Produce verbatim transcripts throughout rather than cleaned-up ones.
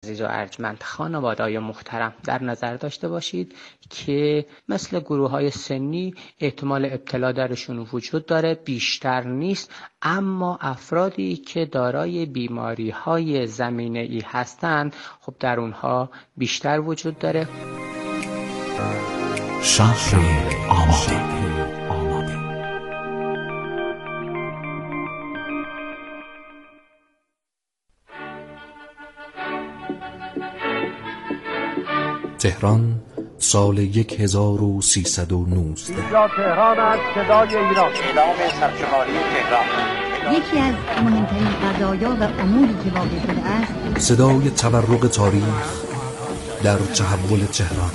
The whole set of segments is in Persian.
عزیز و ارجمند، خانواده‌های محترم در نظر داشته باشید که مثل گروه‌های سنی احتمال ابتلا درشون وجود داره، بیشتر نیست، اما افرادی که دارای بیماری‌های زمینه‌ای هستند خب در اونها بیشتر وجود داره. شهر آماده. تهران سال یک هزار و سیصد و نوزده. اینجا تهران است، صدای ایران. اعلام سرشماری تهران. یکی از مهمترین قضایا و اموری که واقع شده است صدای تورق تاریخ در تحول تهران.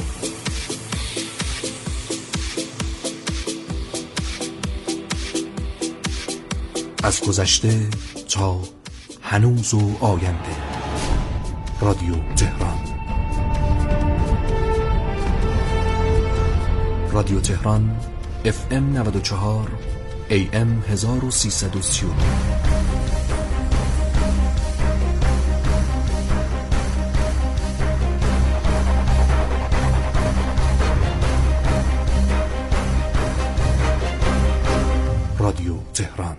از گذشته تا هنوز و آینده. رادیو تهران. رادیو تهران اف ام نود و چهار ای ام هزار و سیصد و سی و دو. رادیو تهران.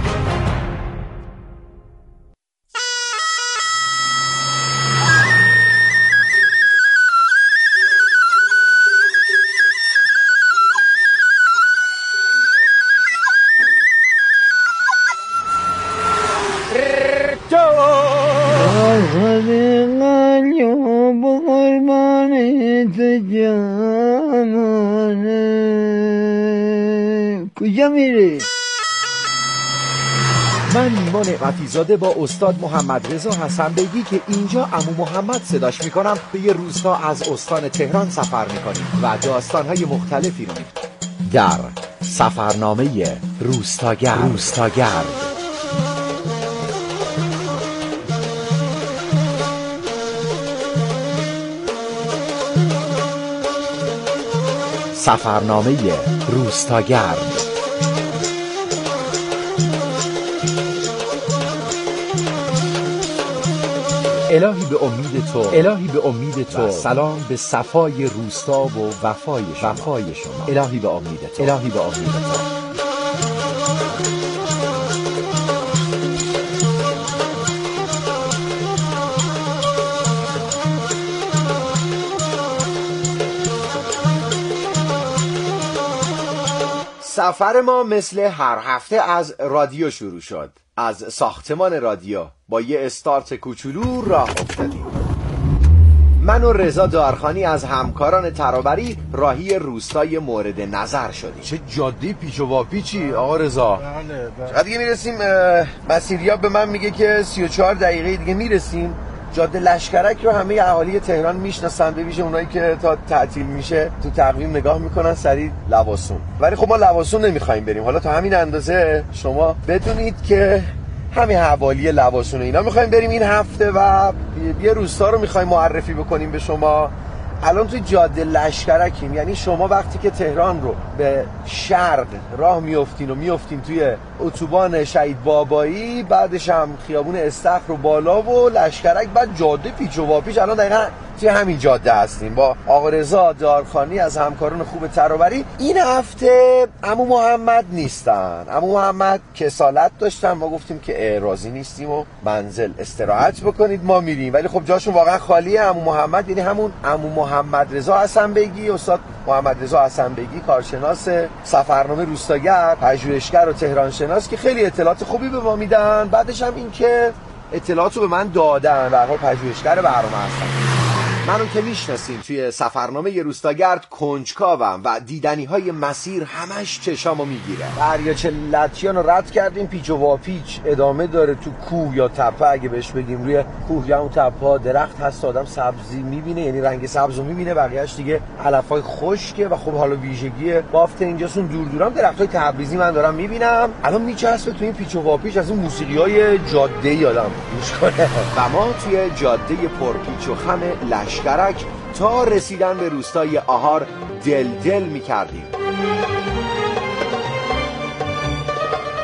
کجا میری؟ من نیما نعمتی زاده با استاد محمد رضا حسن بیگی که اینجا عمو محمد صداش میکنم به یه روستا از استان تهران سفر میکنیم و داستانهای مختلفی رو میکنیم در سفرنامه روستاگرد. روستاگرد سفرنامه روستاگرد. الهی به امید تو، الهی به امید تو، سلام به صفای روستا و وفای شما. وفای شما. الهی به امید تو، الهی به امید تو. سفر ما مثل هر هفته از رادیو شروع شد. از ساختمان رادیو با یه استارت کوچولو راه افتادیم. من و رضا دارخانی از همکاران ترابری راهی روستای مورد نظر شدیم. چه جاده پیچ و واپیچی آقا رضا. بله بله. چقدر دیگه میرسیم؟ مسیریاب به من میگه که سی و چهار دقیقه دیگه میرسیم. جاده لشکرک رو همه اهالی تهران میشناسن، به ویژه اونایی که تا تعطیل میشه تو تقویم نگاه میکنن سریع لواسون. ولی خب ما لواسون نمیخوایم بریم. حالا تا همین اندازه شما بدونید که همین حوالی لواسون اینا میخوایم بریم این هفته و یه روستا رو میخوایم معرفی بکنیم به شما. الان توی جاده لشکرکیم، یعنی شما وقتی که تهران رو به شرق راه میافتین و میافتین توی اتوبان شهید بابایی، بعدش هم خیابون استخر رو بالا و لشکرک، بعد جاده پیچ و واپیچ. الان دقیقاً توی همین جاده هستیم با آقا رضا دارخانی از همکاران خوب ترابری. این هفته عمو محمد نیستن. عمو محمد کسالت داشتن، ما گفتیم که راضی نیستیم و منزل استراحت بکنید ما میریم، ولی خب جاشون واقعا خالیه. عمو محمد یعنی همون عمو محمد رضا حسن بیگی، استاد محمد رضا حسن بیگی، کارشناس سفرنامه روستاگرد، پژوهشگر و تهران شناس که خیلی اطلاعات خوبی به ما میدن. بعدش هم این که اطلاعاتو به من دادن، به هر حال پژوهشگر برنامه هستن. منو که میشناسین توی سفرنامه روستاگرد کنجکاوم و دیدنی های مسیر همش چشامو میگیره. دریاچه لطیان رو رد کردیم، پیچ و واپیچ ادامه داره تو کوه یا تپه. اگه بهش بگیم روی کوه یا اون تپه درخت هست، آدم سبزی میبینه، یعنی رنگ سبزو میبینه، بقیه‌اش دیگه علفای خشکه و خب حالا ویژگی بافت اینجاسون دور دورم درختای تبریزی من دارم میبینم. الان میچسبه تو این پیچ و واپیچ از اون موسیقی‌های جاده‌ای آدم گوش کنه. و ما توی جاده پرپیچ و خم لشکرک تا رسیدن به روستای آهار دل دل می کردیم.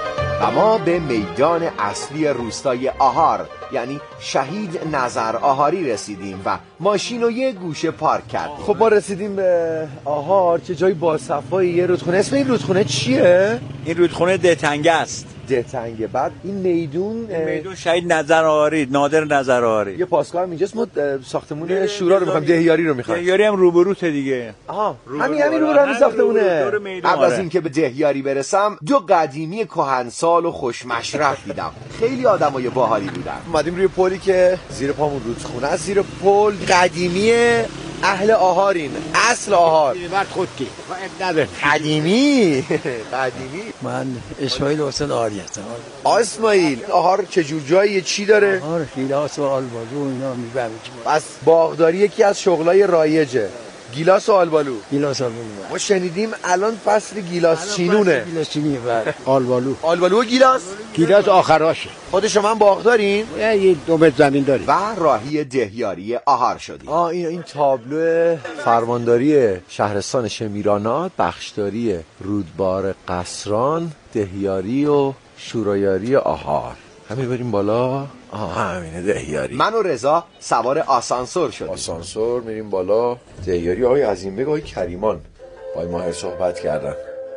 و ما به میدان اصلی روستای آهار یعنی شهید نظر آهاری رسیدیم و ماشین رو یه گوشه پارک کرد. خب ما رسیدیم به آهار که جای باصفای یه رودخونه. اسم این رودخونه چیه؟ این رودخونه دهتنگه است. دهتنگه. بعد این میدون این میدون شهید نظر آهاری، نادر نظر آهاری. یه پاسگاه هم اینجاست. ما ساختمون شورا رو می‌خوایم، دهیاری رو می‌خوایم. دهیاری هم روبروته دیگه. آها همین همین رو همین ساختمونه. قبل از اینکه به دهیاری برسم دو قدیمی کهنسال و خوشمشرف دیدم. خیلی آدمای باحالی بودن. اومدیم روی پلی که زیر پامون رودخونه است. زیر پل قدیمی اهل آهارین، اصل آهار. بعد خودتی نداره. قدیمی قدیمی. من اسماعیل حسین آهاری هستم. اسماعیل آهار چه جور جاییه، چی داره؟ آهار گیلاس و آلبالو اینا میبرم. پس باغداری یکی از شغلای رایجه. گیلاس و آلبالو. گیلاس و آلبالو. ما شنیدیم الان فصل گیلاس چینونه. گیلاس چینیه بعد آلبالو. آلبالو و گیلاس؟ گیلاس آخراشه. خود شما هم باغدارین؟ یه دو متر زمین داریم. و راهی دهیاری آهار شدیم. آه این این تابلو فرمانداری شهرستان شمیرانات، بخشداری رودبار قصران، دهیاری و شورایاری آهار. همین بریم بالا. آه همینه دهیاری. من و رضا سوار آسانسور شدیم. آسانسور میریم بالا. دهیاری آقای عظیمبگ آقای کریمان با ماهر صحبت کردن.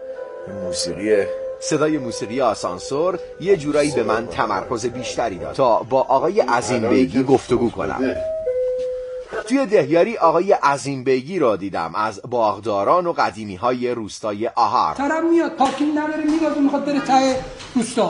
موسیقی صدای موسیقی آسانسور یه جورایی به من تمرکز بیشتری داد تا با آقای عظیمبگی گفتگو کنم. توی دهیاری آقای عظیمبگی را دیدم از باغداران و قدیمی های روستای آهار. طرف میاد پارکینگ نداره، میاد میخواد بره ته روستا.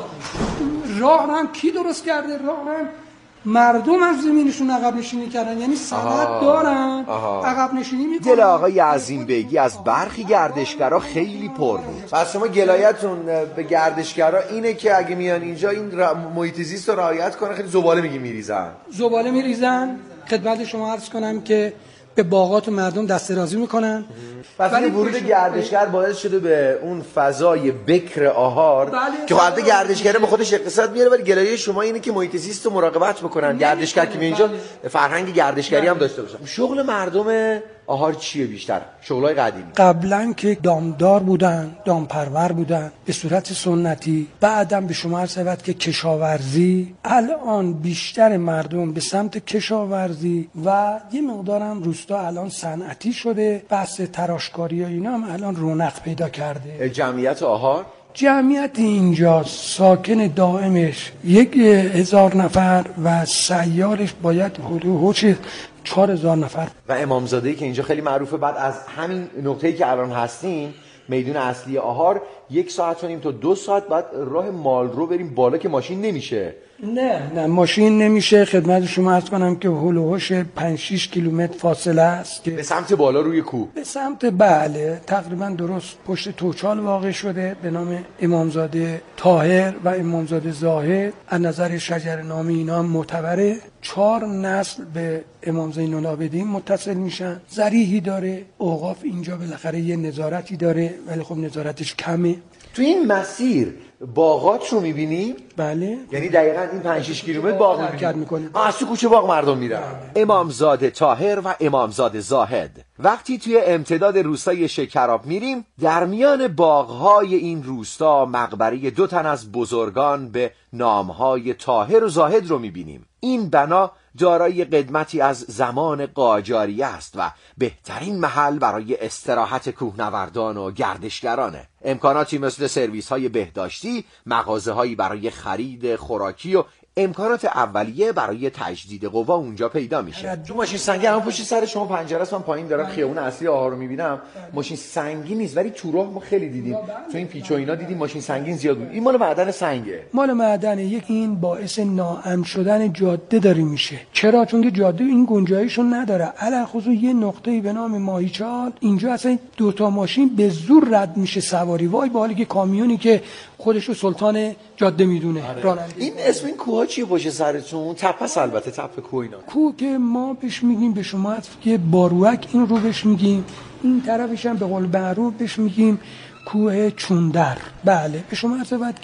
راه هم کی درست کرده؟ راه هم مردم از زمینشون عقب نشینی کردن، یعنی سند دارن عقب نشینی میکنن. دل آقای عظیمبگی از برخی گردشگرا خیلی پر بود. پس شما گلایتون به گردشگرا اینه که اگه میان اینجا این محیط زیست رو رعایت کنن، خیلی زباله میگی میریزن. زباله میریزن. خدمت شما عرض کنم که به باغات و مردم دست درازی میکنن. پس این ورود گردشگر باعث شده به اون فضای بکر آهار بله که خالد گردشگره به خودش اقتصاد میاره، ولی گلایه شما اینه که محیط زیست رو مراقبت بکنن. گردشگر که اینجا فرهنگ گردشگری بله. هم داشته باشن. شغل مردم آهار چیه بیشتر؟ شغلای قدیمی. قبلا که دامدار بودن، دامپرور بودن به صورت سنتی، بعدم به شما عرض شود که کشاورزی. الان بیشتر مردم به سمت کشاورزی و یه مقدارم روستا الان صنعتی شده. بحث تراشکاری و اینا هم الان رونق پیدا کرده. جمعیت آهار جمعیت اینجا ساکن دائمش یک هزار نفر و سیارش باید حدود چهار هزار نفر. و امامزاده‌ای که اینجا خیلی معروفه. بعد از همین نقطه‌ای که الان هستیم میدون اصلی آهار یک ساعت و نیم تا دو ساعت بعد راه مال رو بریم بالا که ماشین نمیشه. نه نه ماشین نمیشه. خدمت شما عرض کنم که هول و هوش پنج شش کیلومتر فاصله است که به سمت بالا روی کوه. به سمت بله تقریبا درست پشت توچال واقع شده به نام امامزاده طاهر و امامزاده زاهد. از نظر شجره‌نامه اینا هم معتبره. چهار نسل به امام زین العابدین متصل میشن. ذریحی داره. اوقاف اینجا بالاخره یه نظارتی داره ولی خب نظارتش کمه. تو این مسیر باغات رو میبینیم؟ بله. یعنی دقیقاً این پنج شش کیلومتر باغ حرکت میکنه. از تو کوچه باغ مردم میرن. امامزاده طاهر و امامزاده زاهد. وقتی توی امتداد روستای شکراب میریم، در میان باغهای این روستا مقبره دو تن از بزرگان به نامهای طاهر و زاهد رو میبینیم. این بنا دارای قدمتی از زمان قاجاریه است و بهترین محل برای استراحت کوهنوردان و گردشگرانه. امکاناتی مثل سرویس های بهداشتی، مغازه هایی برای خرید خوراکی و امکانات اولیه برای تجدید قوا اونجا پیدا میشه. تو ماشین سنگی هم پشت سر شما پنجره است، من پایین دارم خیابون اصلی آهار رو میبینم. ماشین سنگی نیست ولی تو راه ما خیلی دیدیم. تو این پیچ و اینا دیدیم ماشین سنگین زیاد بود. این مال معدن سنگه. مال معدن. یک این باعث ناامن شدن جاده داره میشه. چرا؟ چون که جاده این گنجایشو نداره. علاوه خصوص یه نقطه‌ای به نام ماهیچال اینجا اصلا دو تا ماشین به زور رد میشه سواری. وای به حالی که کامیونی که خودشو سلطان جاده میدونه. این اسم این کوه چیه پشت سرتون؟ تپه البته تپه کوه اینا. کوه که ما بهش میگیم به شما هست که باروک، این رو بهش میگیم. این طرفش هم به قول معروف بهش میگیم کوه چوندر. بله به شما عرض شود که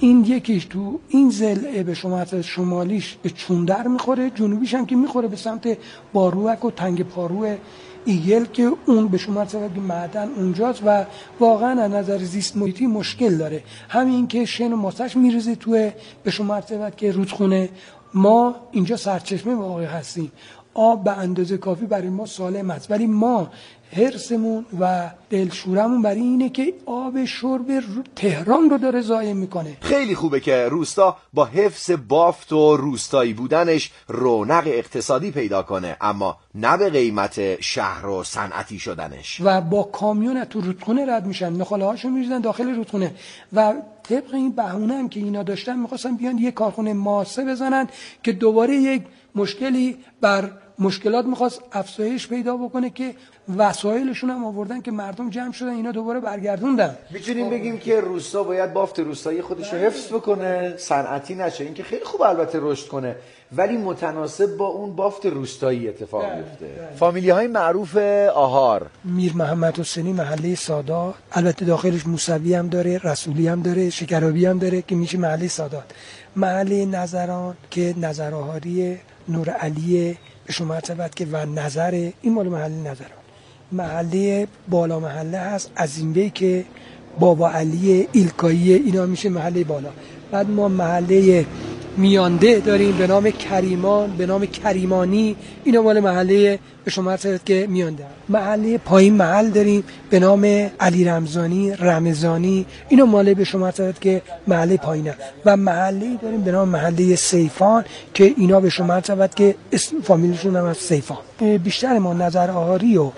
این یکیش تو این ضلع به شما شمالیش به چوندر میخوره، جنوبیش هم که میخوره به سمت باروک و تنگ پارو ایگل که اون به شما سبب معدن اونجاست و واقعا از نظر زیست محیطی مشکل داره. همین که شن و ماسش میریزه توی به شما سبب که رودخونه ما اینجا سرچشمه واقعی هستیم، آب به اندازه کافی برای ما سالم است، ولی ما حرصمون و دلشورمون برای اینه که آب شرب تهران رو داره ضایع میکنه. خیلی خوبه که روستا با حفظ بافت و روستایی بودنش رونق اقتصادی پیدا کنه، اما نه به قیمت شهر و صنعتی شدنش. و با کامیون تو رودخونه رد میشن، نخاله هاشو میریزن داخل رودخونه و طبق این بهونه هم که اینا داشتن میخواستن بیان یک کارخونه ماسه بزنن که دوباره یک مشکلی بر مشکلات میخواست افزایش پیدا بکنه که وسایلشون هم آوردن که مردم جمع شدن اینا دوباره برگردوندن. میتونیم بگیم که روستا باید بافت روستایی خودش رو حفظ بکنه، صنعتی نشه. این که خیلی خوب البته رشد کنه ولی متناسب با اون بافت روستایی اتفاق بیفته. فامیلی های معروف آهار، میر محمد حسینی محله سادات، البته داخلش موسوی هم داره، رسولی هم داره، شکرابی هم داره که میشه محله سادات. محله نظران که نظرآهاری نور علی به شما عرض که و نظر این مال محله نظران. محله بالا محله هست از این بی که بابا علی ایلکایی، اینا میشه محله بالا. بعد ما محله میانده داریم به نام کریمان، به نام کریمانی، اینا مال محله به شما عرض که میانده. محله پایین محل داریم به نام علی رمضانی، رمضانی، اینا مال به شما عرض که محله پایینه. و محله داریم به نام محله سیفان که اینا به شما عرض که اسم فامیلشون هم از سیفان. بیشتر ما نظر آهاری و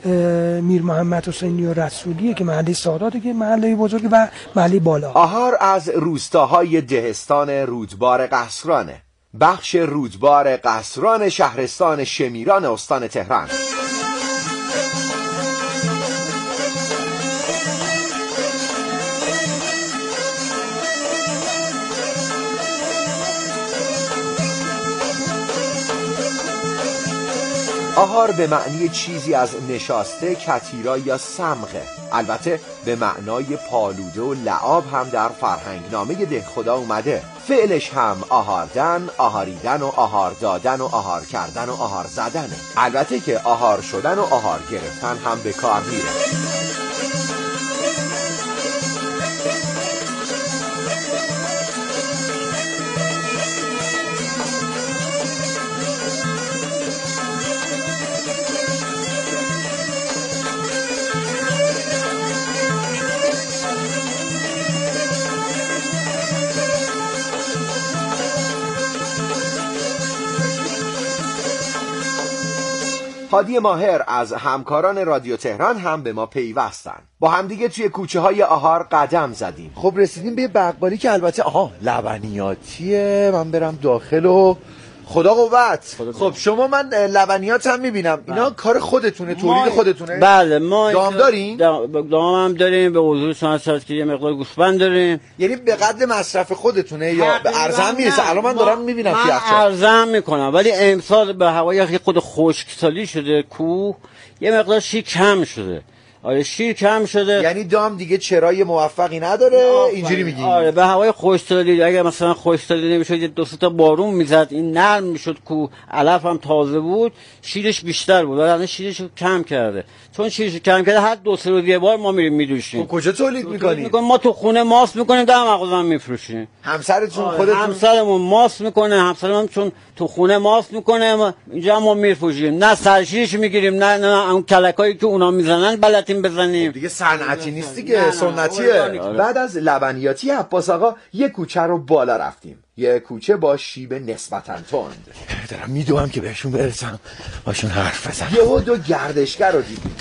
میر محمد حسینی و رسولیه که محله ساداته که محله بزرگ و محله بالا. آهار از روستاهای دهستان رودبار قصرانه، بخش رودبار قصران شهرستان شمیران استان تهران. آهار به معنی چیزی از نشاسته، کتیرا یا سمغه. البته به معنای پالوده و لعاب هم در فرهنگنامه دهخدا اومده. فعلش هم آهاردن، آهاریدن و آهار دادن و آهار کردن و آهار زدنه. البته که آهار شدن و آهار گرفتن هم به کار میره. هادی ماهر از همکاران رادیو تهران هم به ما پیوستن. با همدیگه توی کوچه های آهار قدم زدیم. خب رسیدیم به بقالی که البته آها لبنیاتیه. من برم داخل و خدا قوت. خب شما من لبنیات هم میبینم اینا کار خودتونه، تولید خودتونه؟ بله ما دام دارین؟ دام هم داریم، به حضور شما هست که یه مقدار گوسفند داریم. یعنی به قدر مصرف خودتونه یا به ارزم میرسه؟ الان من دارم میبینم من توی یخچال ارزم میکنم ولی امسال به هوای خود خشکسالی شده، کوه یه مقدار شیر کم شده. آره شیر کم شده، یعنی دام دیگه چرای موفقی نداره. اینجوری میگی؟ آره به هوای خشکسالی، اگه مثلا خشکسالی نمیشد یه دو سه تا بارون میزد این نرم میشد، کو علف هم تازه بود، شیرش بیشتر بود. الان شیرش کم کرده، چون شیرش کم کرده هر دو سه روز یه بار ما میریم میدوشیم. کجا تولید میکنی؟ ما تو خونه ماست میکنیم، در مغازه هم میفروشیم. همسرتون خودتون؟ همسرمون ماست میکنه، همسرمون چون تو خونه ماست میکنه اینجا ما میفروشیم. نه سرشیرش میگیریم نه نه اون کلکایی که اونا میزنن بلدیم بزنیم. دیگه صنعتی نیست دیگه، سنتیه. بعد از لبنیاتی عباس آقا یه کوچه رو بالا رفتیم، یه کوچه با شیب نسبتاً تند. دارم میدوام که بهشون برسم باشون حرف بزنم. یهو دو گردشگر رو دیدیم.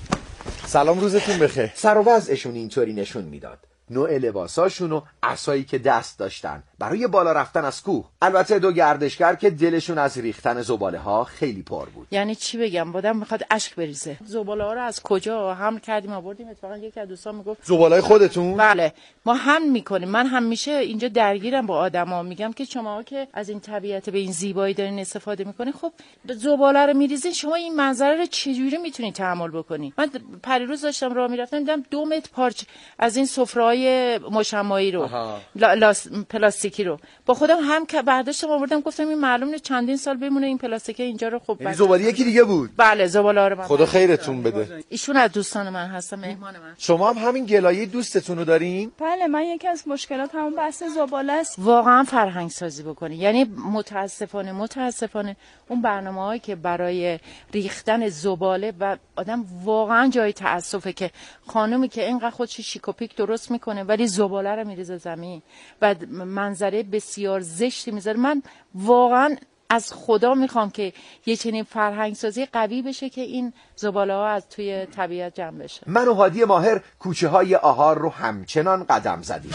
سلام، روزتون بخیر. سر و وضعشون اینطوری نشون میداد، نوع لباساشون و عصایی که دست داشتن برای بالا رفتن از کوه. البته دو گردشگر که دلشون از ریختن زباله ها خیلی پر بود. یعنی چی بگم، آدم میخواد اشک بریزه. زباله ها رو از کجا حمل کردیم آوردیم. اتفاقا یکی از دوستان میگفت زباله خودتون؟ بله ما حمل میکنیم. من همیشه اینجا درگیرم با آدما، میگم که شما که از این طبیعت به این زیبایی دارین استفاده میکنین، خب زباله رو میریزین، شما این منظره رو چجوری میتونین تحمل بکنین؟ من پریروز داشتم راه میرفتم دیدم دو متر پارچه از این سفره های مشمایی رو لاس پلاستیکی رو با خودم هم که برداشتم آوردم، گفتم این معلومه چندین سال بمونه این پلاستیک اینجا رو. خب یعنی زباله یکی دیگه بود؟ بله زباله رو من. خدا خیرتون بده. ایشون از دوستان من هستن، مهمان من. شما هم همین گلایه دوستتون رو دارین؟ بله من یکی از مشکلات همون بحث زباله است. واقعا فرهنگ سازی بکنی، یعنی متاسفانه متاسفانه اون برنامه‌هایی که برای ریختن زباله و آدم واقعا جای تأسفه که خانومی که اینقدر خودش شیک و پیک درست میکنه ولی زباله رو میریزه زمین و منظره بسیار زشتی میذاره. من واقعا از خدا میخوام که یه چنین فرهنگ سازی قوی بشه که این زباله ها از توی طبیعت جمع بشه. من و هادی ماهر کوچه های آهار رو همچنان قدم زدیم.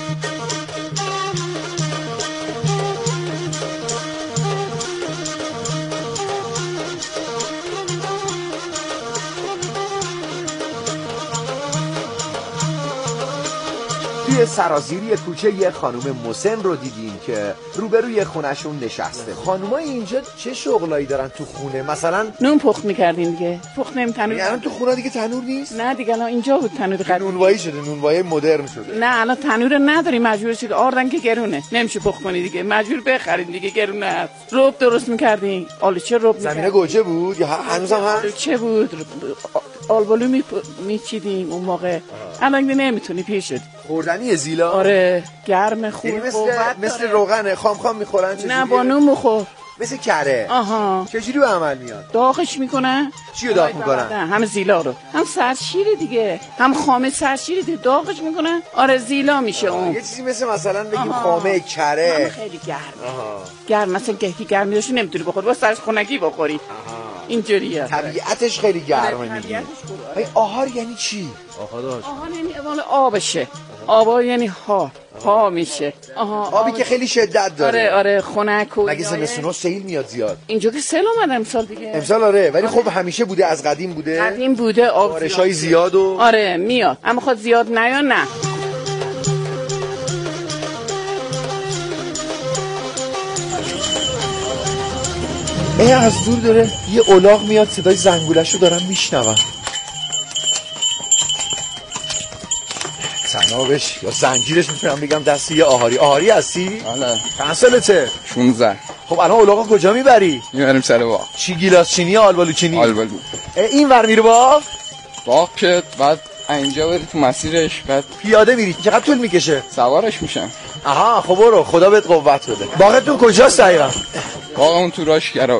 توی سرازیری کوچه یه خانم مسن رو دیدیم که روبروی خونشون نشسته. خانومای اینجا چه شغلایی دارن تو خونه؟ مثلا نون پخت می‌کردین دیگه. پخت نمی تنور. یعنی تو خونه دیگه تنور نیست؟ نه دیگه الان اینجا بود تنور قدیمی. نونوایی شده، نونوایی مدرن شده. نه الان تنور نداری، مجبور شید آردن که گرونه. نمیشه پخت کنی دیگه. مجبور بخرید دیگه، گرونه است. رب درست می‌کردین. آلوچه رب می‌کردین. زمینه گوجه بود یا هنوزم هست؟ آلوچه بود. آلبالو می میچیدیم اون موقع. الان دیگه نمیتونی پیر شدی. خوردنی زیلا؟ آره گرم خوب. مثل مثل روغن خام خام میخورن چه؟ نه با نون بخور. مثل کره. آها. چجوری به عمل میاد؟ داغش میکنن. چی رو داغ میکنن؟ نه هم زیلا رو، هم سرشیر دیگه، هم خامه سرشیر دیگه داغش میکنن. آره زیلا میشه اون. یه چیزی مثل مثلا بگیم خامه کره. خیلی گرم. گرم مثلا گهی گرم میشه نمیتونی بخوری، با سرش خنکی بخوری. اینجوریه. طبیعتش خیلی گرمه میگی. ای آهار یعنی چی؟ آهار آهار یعنی اول آبشه. آب یعنی ها ها میشه. آها آبی که خیلی شدت داره. آره آره خنک و مگه زمستونا سیل میاد زیاد؟ اینجا که سیل اومده امسال دیگه. امسال آره ولی خب همیشه بوده، از قدیم بوده. قدیم بوده آب بارشای زیاد و آره میاد، اما خود زیاد نیا نه. ای از دور داره یه الاغ میاد، صدای زنگولش رو دارم میشنوم. تنابش یا زنجیرش میتونم بگم دست یه آهاری. آهاری هستی؟ آره. چند سالته؟ شانزده. خب الان الاغا کجا میبری؟ میبریم سر باغ. چی گیلاس چینی یا آلبالو چینی؟ آلبالو. این ور میره باغ؟ باغ که بعد اینجا بری تو مسیرش، بعد پیاده میری. چقدر طول میکشه؟ سوارش میشم. آها خب برو، خدا بهت قوت بده. باغتون کجاست دقیقاً؟ باغمون تو راشگرا.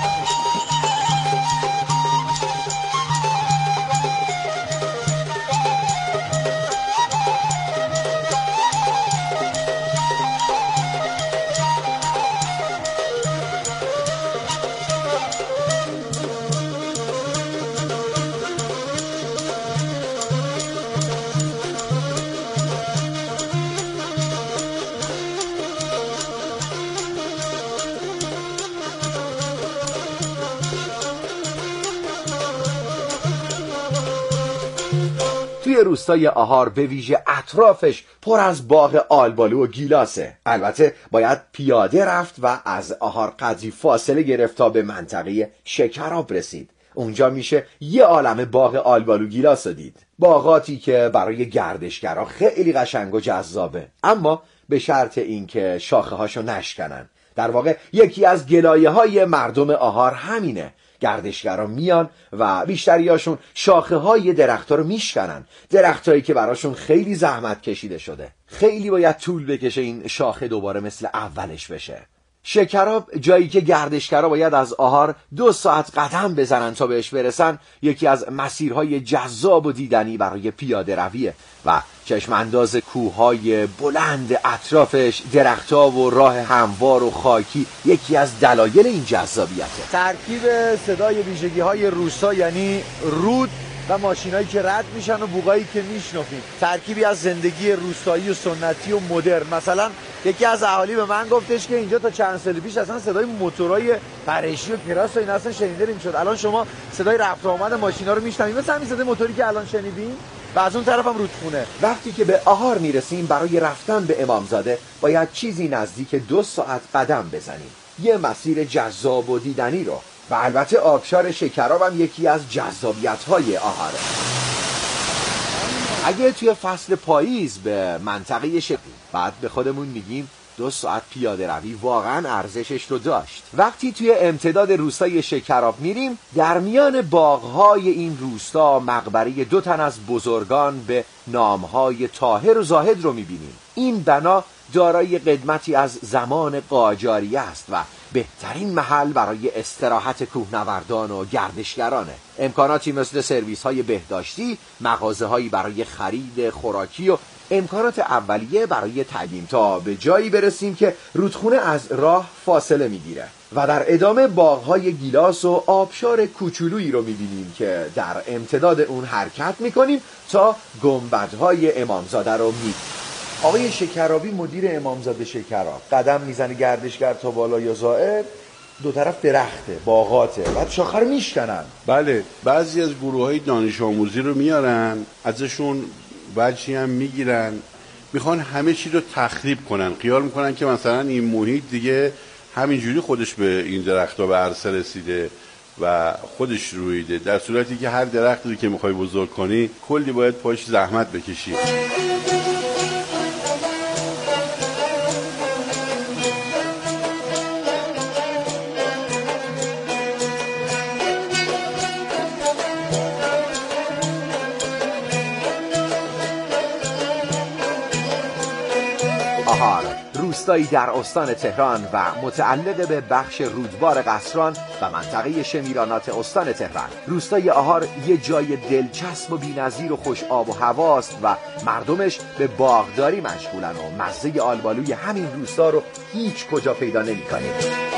توی روستای آهار به ویژه اطرافش پر از باغ آلبالو و گیلاسه. البته باید پیاده رفت و از آهار قدری فاصله گرفت تا به منطقه شکراب رسید. اونجا میشه یه عالمه باغ آلبالو گیلاس رو دید. باغاتی که برای گردشگرها خیلی قشنگ و جذابه، اما به شرط اینکه شاخه هاشو نشکنن. در واقع یکی از گلایه های مردم آهار همینه. گردشگران میان و بیشتریاشون شاخه های درخت ها رو میشکنن. درخت هایی که براشون خیلی زحمت کشیده شده. خیلی باید طول بکشه این شاخه دوباره مثل اولش بشه. شکراب جایی که گردشگرها باید از آهار دو ساعت قدم بزنن تا بهش برسن، یکی از مسیرهای جذاب و دیدنی برای پیاده رویه و چشم انداز کوههای بلند اطرافش، درختها و راه هموار و خاکی یکی از دلایل این جذابیته. ترکیب صدای ویژگی‌های روستا یعنی رود و ماشینایی که رد میشن و بوقایی که میشنفیم، ترکیبی از زندگی روستایی و سنتی و مدرن. مثلا یکی از اهالی به من گفتش که اینجا تا چند سال پیش اصلا صدای موتورای پرشی و کراس و اینا اصلا شنیده نمیشد. الان شما صدای رفت و آمد ماشینا رو میشنوید، مثلا همین صدای موتوری که الان شنیدین. و از اون طرف هم رودخونه. وقتی که به آهار میرسیم برای رفتن به امامزاده باید چیزی نزدیک دو ساعت قدم بزنیم. یه مسیر جذاب و دیدنی رو. و البته آبشار شکراب هم یکی از جذابیت‌های آهاره. اگه توی فصل پاییز به منطقه شکل بعد به خودمون میگیم دو ساعت پیاده روی واقعا ارزشش رو داشت. وقتی توی امتداد روستای شکراب میریم، در میان باغهای این روستا مقبره دو تن از بزرگان به نامهای طاهر و زاهد رو میبینیم. این بنا دارای قدمتی از زمان قاجاریه است و بهترین محل برای استراحت کوهنوردان و گردشگرانه. امکاناتی مثل سرویس های بهداشتی، مغازه هایی برای خرید خوراکی و امکانات اولیه برای تعلیم تا به جایی برسیم که رودخونه از راه فاصله میگیره و در ادامه باغهای گیلاس و آبشار کوچولویی رو میبینیم که در امتداد اون حرکت میکنیم تا گنبدهای امامزاده رو میبینیم. آقای شکرابی مدیر امامزاده شکراب قدم میزنه گردشگر تا بالا یا زائر، دو طرف درخته، باغاته، بعد شاخه رو میشکنن. بله، بعضی از گروه‌های دانش آموزی رو میارن، ازشون بچی هم میگیرن، میخوان همه چی رو تخریب کنن. خیال میکنن که مثلا این محیط دیگه همینجوری خودش به این درخت‌ها به عرصه رسیده و خودش رویده، در صورتی که هر درختی که میخوای بزرگ کنی کلی باید پاش زحمت بکشی. آهار، روستایی در استان تهران و متعلق به بخش رودبار قصران و منطقه شمیرانات استان تهران. روستای آهار یه جای دلچسب و بی‌نظیر و خوش آب و هواست و مردمش به باغداری مشغولن و مزه آلبالوی همین روستا رو هیچ کجا پیدا نمی‌کنیم.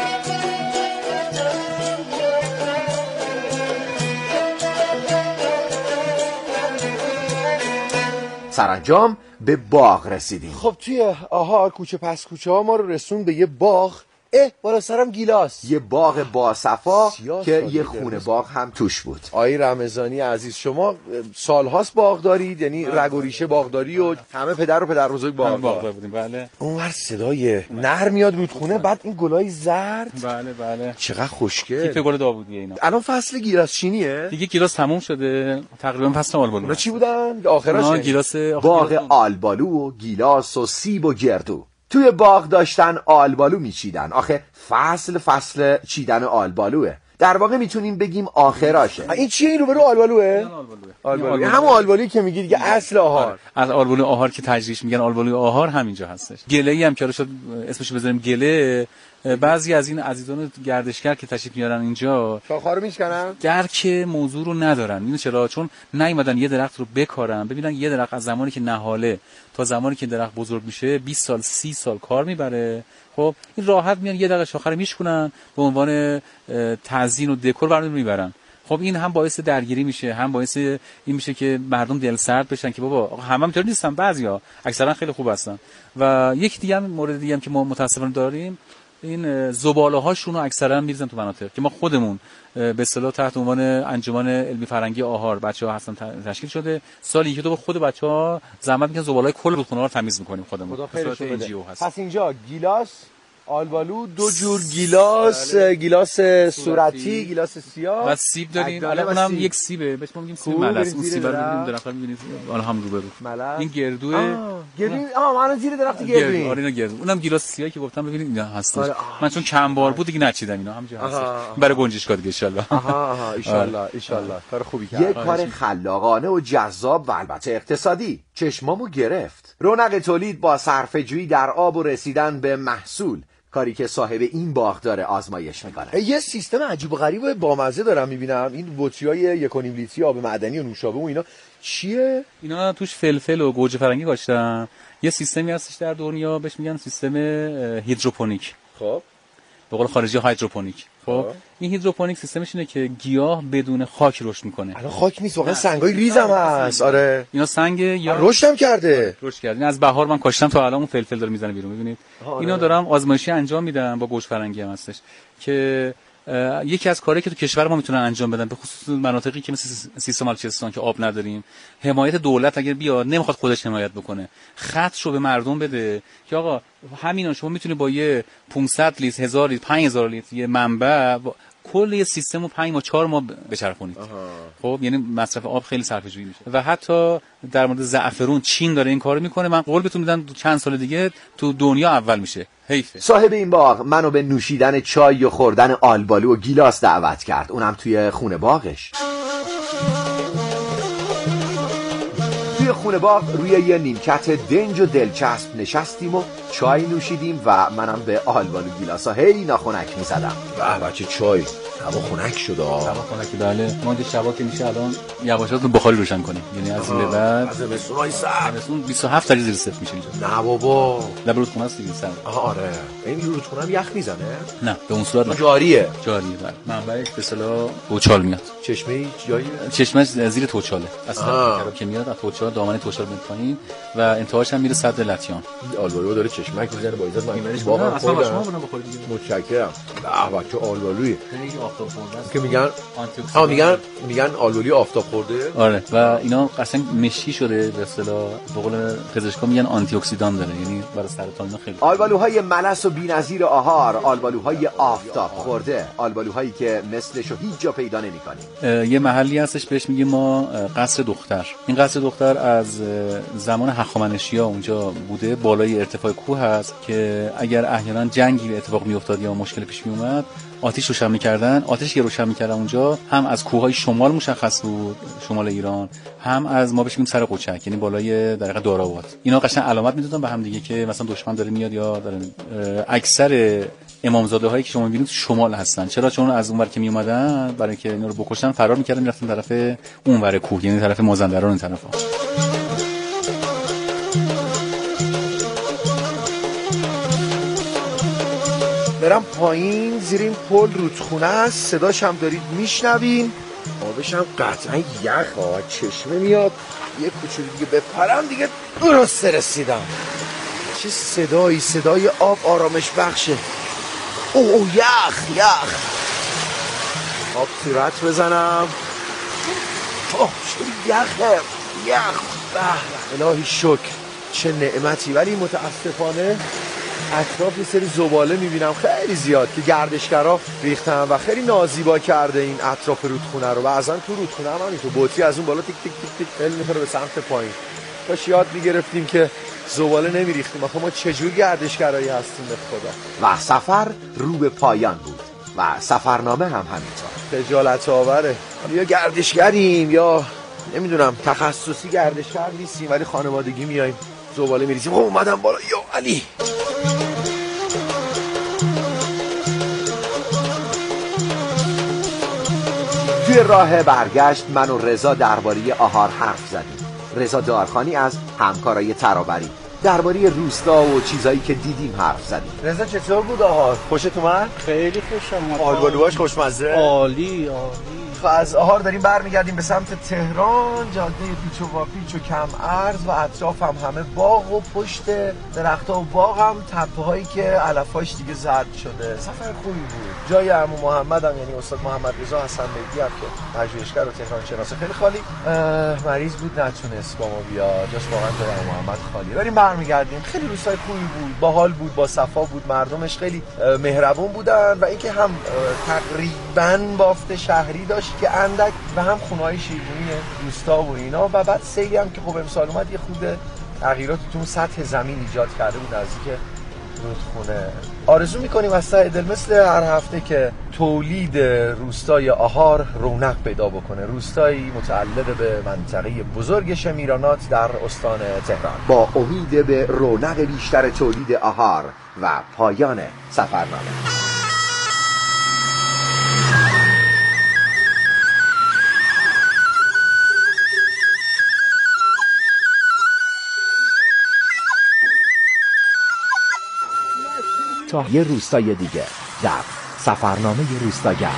سرانجام به باغ رسیدیم. خب توی آهار کوچه پس کوچه ها ما رو رسون به یه باغ. اه بالا سرم گیلاس، یه باغ با صفا که یه خونه باغ هم توش بود. آقای رمضانی عزیز، شما سالهاست باغ دارید؟ یعنی رگ و ریشه باغداری و همه پدر و پدر بزرگ باغ باغدار بودیم. بله. اونور صدای نهر میاد رودخونه، بعد این گلای زرد. بله بله. چقدر خوشگل. کیف گل داوودیه اینا. الان فصل گیلاس چینیه؟ دیگه گیلاس تموم شده، تقریبا فصل آلبالو. اونا چی بودن؟ آخرش گیلاس باغ آلبالو و گیلاس و سیب و گردو. توی باغ داشتن آلبالو میچیدن. آخه فصل فصل چیدن آلبالوه. در واقع میتونیم بگیم آخراشه. این چیه؟ این روبرو آلبالوه؟ آلبالو. همون آلبالویی که میگی دیگه، اصل آهار. از آلبالو آهار که تجریش میگن آلبالوی آهار همینجا هستش. گله‌ای هم که شد اسمش بذاریم گله. بعضی از این عزیزان گردشگر که تشریف میارن اینجا شاخه‌ها رو میشکنن، درک موضوع رو ندارن. میدونی چرا؟ چون نیومدن یه درخت رو بکارن، ببینن یه درخت از زمانی که نهاله تا زمانی که درخت بزرگ میشه بیست سال سی سال کار میبره. خب این راحت میان یه دقیقه شاخه رو میشکنن، به عنوان تزیین و دکور برنامه میبرن. خب این هم باعث درگیری میشه، هم باعث این میشه که مردم دل سرد بشن که بابا همه اینطوری نیستن، بعضیا اکثرا خیلی خوب هستن. و یک دیگه هم مورد دیگه هم که ما متاسفانه داریم، این زباله هاشون رو اکثرا میریزن تو مناطق که ما خودمون به اصطلاح تحت عنوان انجمن علمی فرهنگی آهار بچه‌ها هستن تشکیل شده، سالی یک دو خود بچه‌ها زحمت میکنن زباله‌های کل رودخونه رو تمیز میکنیم خودمون. به صورت ان جی او هست. پس اینجا گیلاس، آلبالو، دو جور گیلاس، گیلاس صورتی، گیلاس سیاه و سیب داریم. الان اونم یک سیبه، بهش ما میگیم سیب ملس. اون سیب رو می‌بینیم درخت رو می‌بینید حالا هم رو برو. این گردوه. گردو آها من زیر درخت گردو. آره اینا گردو. اونم گیلاس سیاهی که گفتم ببینید اینا هستش. من چون کم بار بود دیگه نچیدم اینا همینجا هستش. برای گنجشگاه دیگه ان شاء الله. آها آها ان شاء الله ان شاء الله. کار خوبی کرد. یک کار خلاقانه و جذاب و البته اقتصادی. چشمامو گرفت. رونق تولید با صرفه‌جویی در آب و رسیدن به محصول، کاری که صاحب این باغ داره آزمایش میکنه. یه سیستم عجیب و غریب و بامزه دارم میبینم. این بطریای یک و نیم لیتری آب معدنی و نوشابه و اینا چیه؟ اینا توش فلفل و گوجه فرنگی گذاشتن. یه سیستمی هستش در دنیا بهش میگن سیستم هیدروپونیک. خب به قول خارجی ها هیدروپونیک. خب این هیدروپونیک سیستمش اینه که گیاه بدون خاک رشد میکنه. الان خاک نیست، واقعا سنگای ریزم هست. آره اینا سنگ یا رشدم کرده. رشد کرده. از بهار من کاشتم تا الان اون فلفل داره میزنه بیرون. ببینید اینا دارم آزمایشی انجام میدم با گوجه فرنگی هم هستش که یکی از کارهایی که تو کشور ما میتونن انجام بدن، به خصوص مناطقی که مثل سیستان بلوچستان که آب نداریم، حمایت دولت اگر بیاد نمیخواد خودش حمایت بکنه، خطشو به مردم بده که آقا همینا شما میتونی با یه پانصد لیتر، هزار لیتر، پنج هزار لیتر یه منبع کل یه سیستم رو پنج ماه چهار ماه بچرخونید. خب یعنی مصرف آب خیلی صرفه‌جویی میشه. و حتی در مورد زعفرون چین داره این کارو میکنه. من قول بهتون میدم چند سال دیگه تو دنیا اول میشه. حیفه. صاحب این باغ منو به نوشیدن چای و خوردن آلبالو و گیلاس دعوت کرد، اونم توی خونه باغش. توی خونه باغ روی یه نیمکت دنج و دلچسب نشستیم و چای نوشیدیم و منم به آلبالو گیلاسا هی ناخنک میزدم. به بچه چای هوا خنک شده. هوا خنک بله. ما اینجا شبا که میشه الان یواشات بخاری روشن کنیم، یعنی از این به بعد از مسونای سر مسون بیست و هفت درجه زیر صفر میشه اینجا. نه بابا لب رودخونه است دیگه سر. آره این رودخونه هم یخ میزنه؟ نه به اون صورت جاریه. جاریه بله. منبعش به اصطلاح توچال میاد. چشمه جایی؟ چشمه زیر توچاله. اصلا که میاد از توچال دامنه توچال میاد پایین و انتهاش هم میره سد لطیان. آلبالو داره چشمک میزنه با عزت من واقعا اصلا شما بنا بخورید دیگه. متشکرم. به بچه آلبالویی آفتاب خورده است که میگن آ میگن میگن آلبالو آفتاب خورده. آره و اینا قشنگ مشی شده به اصطلاح به قول پزشکا میگن آنتی اکسیدان داره، یعنی برای سرطان اینا خیلی. آلبالوهای ملس و بی‌نظیر آهار، آلبالوهای آفتاب خورده، آلبالوهایی که مثلشو هیچ جا پیدا نمی‌کنیم. یه محلی هستش بهش میگیم ما قصر دختر. این قصر دختر از زمان هخامنشی‌ها اونجا بوده، بالای ارتفاع کوه هست که اگر احیانا جنگی اتفاق میافتاد یا مشکل پیش می اومد آتش روشن می‌کردن. آتش که روشن می‌کردن اونجا هم از کوههای شمال مشخص بود، شمال ایران، هم از ما بهش میگیم سر قوچک، یعنی بالای در واقع داراوات. اینا قشنگ علامت میدادن به هم دیگه که مثلا دشمن داره میاد یا داره. اکثر امامزاده هایی که شما می‌بینید شمال هستن. چرا؟ چون از اونور که میومدن برای اینکه اینا رو بکشن فرار می‌کردن می‌رفتن طرف اونور کوه، یعنی طرف مازندران، این طرفا. برم پایین زیر این پل رودخونه است، صداش هم دارید میشنوین. آبش هم قطعا یخ ها، چشمه میاد. یه کوچولو دیگه بپرم دیگه درست رسیدم. چه صدایی، صدای آب آرامش بخشه. اوه او یخ یخ. آب صورت بزنم. اوه چه یخه یخ. به الهی شکر چه نعمتی. ولی متاسفانه اطراف یه سری زباله میبینم خیلی زیاد که گردشگرا ریختن و خیلی نازیبا کرده این اطراف رودخونه رو. بعضا تو رودخونه هم همینطور بوتی از اون بالا تیک تیک تیک تیک خیلی میخوره به سمت پایین. کاش یاد میگرفتیم که زباله نمیریختیم. آخه ما چجور گردشگرایی هستیم به خدا. و سفر رو به پایان بود و سفرنامه هم همینطور. خجالت آوره. یا گردشگریم یا نمیدونم تخصصی گردشگر نیستیم ولی خانوادگی میایم زباله میریزیم. اومدم بالا یا علی. توی راه برگشت من و رضا درباره آهار حرف زدیم. رضا دارخانی از همکارای ترابری درباره روستا و چیزایی که دیدیم حرف زدیم. رضا چطور بود آهار؟ خوشت اومد؟ خیلی خوشم اومد. آلبالوهاش خوشمزه؟ عالی عالی. از آهار داریم برمیگردیم به سمت تهران. جاده پیچ و واپیچ و کم عرض و اطراف هم همه باغ و پشت درخت‌ها و باغ هم تپه‌هایی که علفاش دیگه زرد شده. سفر خوبی بود. جای عمو محمد هم یعنی استاد محمد رضا حسن بیگی هم که پژوهشگر و تهران شناسه خیلی خالی مریض بود نتونست با ما بیاد. جاش واقعا جای عمو محمد خالی. بریم برمیگردیم. خیلی روستای خوبی بود، باحال بود، با صفا بود، مردمش خیلی مهربون بودن و اینکه هم تقریباً بافت شهری داشت که اندک و هم خونه‌های شیرینی روستا و اینا. و بعد سیلی هم که خب امسال اومد یه خود تغییراتی تو سطح زمین ایجاد کرده بود نزدیک رودخونه. آرزو میکنیم از ته دل مثل هر هفته که تولید روستای آهار رونق پیدا بکنه. روستایی متعلق به منطقه بزرگ شمیرانات در استان تهران. با امید به رونق بیشتر تولید آهار و پایان سفرنامه. تا یه روستای دیگه در سفرنامه روستاگر.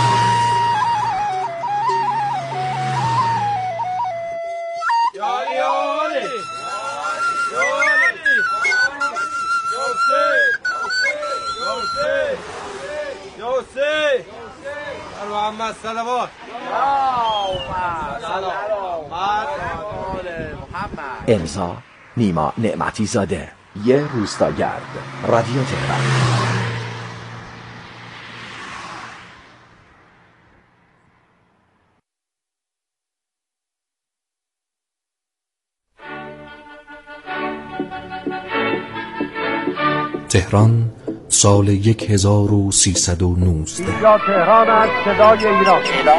امضا نیما نعمتی زاده. یه روستاگرد. رادیو تهران. تهران سال هزار و سیصد و نوزده. اینجا تهران است، صدای ایران.